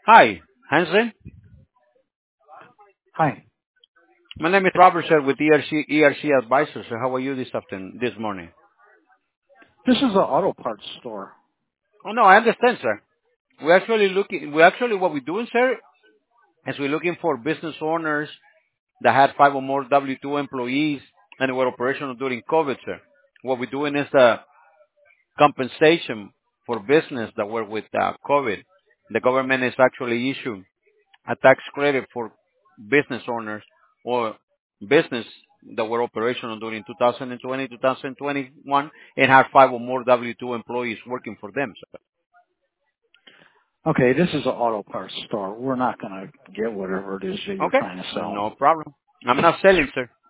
Hi, Hansen. Hi. My name is Robert, sir, with ERC Advisors. Sir, how are you this morning? This is an auto parts store. Oh no, I understand, sir. What we're doing, sir, is we're looking for business owners that had five or more W-2 employees and were operational during COVID, sir. What we're doing is compensation for business that were with COVID. The government is actually issuing a tax credit for business owners or business that were operational during 2020, 2021, and had five or more W-2 employees working for them. So, Okay, this is an auto parts store. We're not going to get whatever it is that you're okay, trying to sell. no problem. I'm not selling, sir.